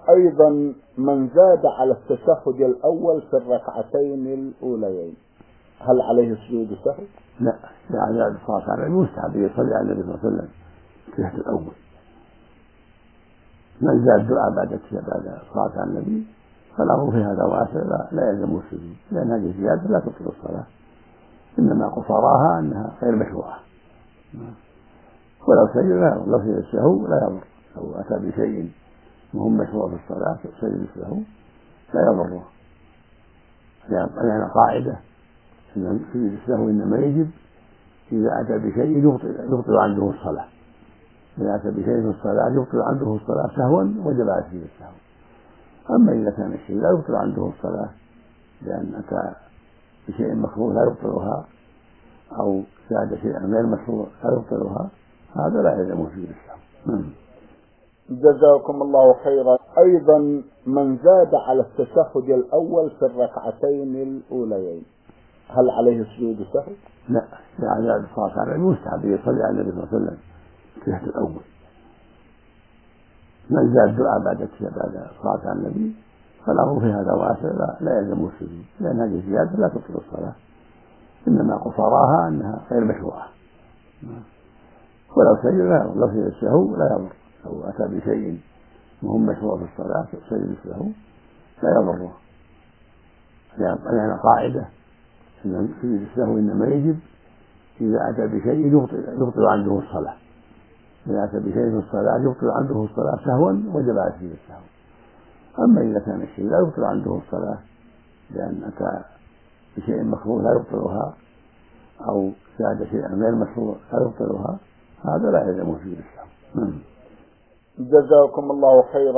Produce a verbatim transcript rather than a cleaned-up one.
أيضا من زاد على التشهد الأول في الركعتين الأوليين هل عليه سجود سهو؟ لا، يعني الصلاة على النبي مستحب يصلي على النبي صلى الله عليه وسلم في التشهد الأول. من زاد دعاء بعد بعد الصلاة على النبي فالأمر في هذا واسع، لا, لا يلزم السجود، لأن هذه الزيادة لا تبطل الصلاة، إنما قصراها أنها غير مشروعة. ولو سجد لا يضر، لو سجد السهو لا يضر، لو أتى بشيء مهم مشروع في الصلاة سجد السهو لا يضره، لأن قاعدة أن سجود السهو إنما يجب إذا أتى بشيء يبطل, يبطل عنده الصلاة. إذا أتى بشيء في الصلاة يبطل عنده الصلاة سهوا وجب على سجود السهو. أما إذا كان الشيء لا يبطل عنده الصلاة لأن أتى بشيء مكروه لا يبطلها أو زاد شيئا غير مشروع لا يبطلها، هذا لا يلزم سجود السهو. جزاكم الله خيرا. أيضا من زاد على التشهد الأول في الركعتين الأوليين هل عليه سجود سهو؟ لا، يعني الصلاة على النبي مستحب يصلي على النبي صلى الله عليه وسلم في التشهد الأول. من زاد دعاء بعد بعد الصلاة على النبي فالأمر في هذا واسع، لا, لا يلزم السجود، لأن هذه الزيادة لا تبطل الصلاة، إنما قصراها أنها غير مشروعة. ولو سجد لا يضر، لو سجد السهو لا يضر، لو أتى بشيء مهم مشروع في الصلاة سجد السهو لا يضره، لأن قاعدة أن سجود السهو إنما يجب إذا أتى بشيء يبطل, يبطل عنده الصلاة. إذا أتى بشيء في الصلاة يبطل عنده الصلاة سهوا وجب على سجود السهو. أما إذا كان الشيء لا يبطل عنده الصلاة لأن أتى بشيء مكروه لا يبطلها أو زاد شيئا غير مشروع لا يبطلها، هذا لا يلزم سجود السهو. جزاكم الله خيرا.